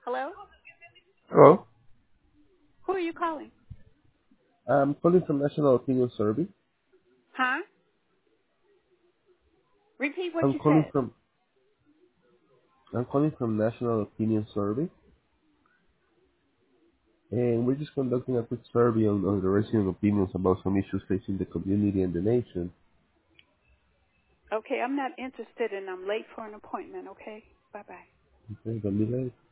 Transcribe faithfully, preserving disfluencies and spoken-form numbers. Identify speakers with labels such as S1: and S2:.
S1: Hello?
S2: Hello.
S1: Who are you calling?
S2: I'm calling from National Opinion Survey.
S1: Huh? Repeat what
S2: I'm
S1: you
S2: calling
S1: said.
S2: from I'm calling from National Opinion Survey, and we're just conducting a quick survey on, on the resident opinions about some issues facing the community and the nation.
S1: Okay, I'm not interested and I'm late for an appointment, okay? Bye-bye.
S2: Okay, don't be late.